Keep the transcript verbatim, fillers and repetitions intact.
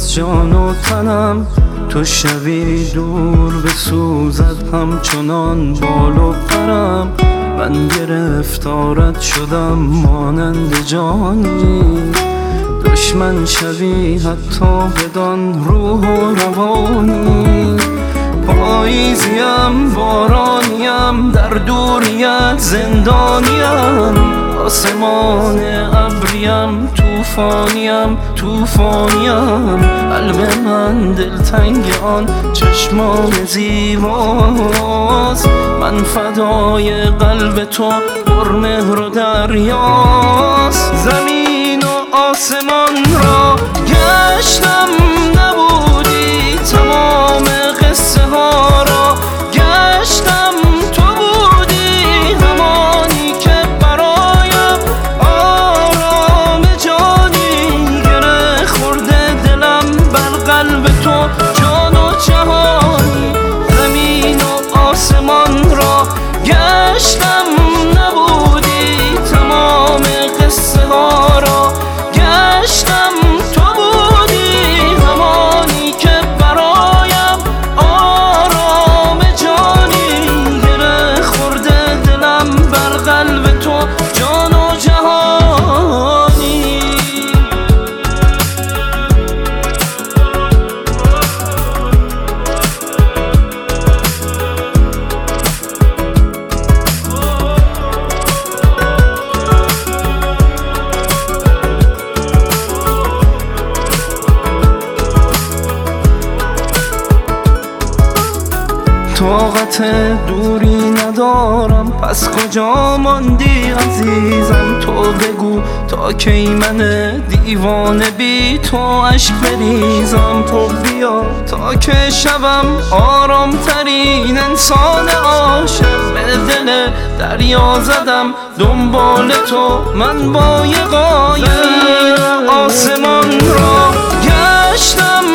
از جان و تنم. تو شبی دور بسوزد همچنان بال و پرم. من گرفتارت شدم مانند جانی، دشمن شوی حتی بدان روح و روانی. پاییزیم بارانیم در دوریت زندانیم، آسمان ابریم توفانیم توفانیم. قلب من دلتنگ آن چشمان زیباست، من فدای قلب تو پرمهر و دریاست. زمین و آسمان را گشتم نبودی، تمام قصه ها را گشتم تو بودی، همانی که برایم آرام جانی. گره خورده دلم بر قلب تو جان و جهانی. زمین و آسمان را گشتم نبودی، تمام قصه ها را گشتم تو بودی، همانی که برایم آرام جانی. گره خورده دلم بر قلب تو جان و جهانی. طاقت دوری ندارم، پس کجا ماندی عزیزم؟ تو بگو تا کی من دیوانه بی تو عشق بریزم. تو بیا تا که شوم آرام ترین انسان عاشق. به دل دریا زدم دنبال تو من با یه قایق. آسمان را گشتم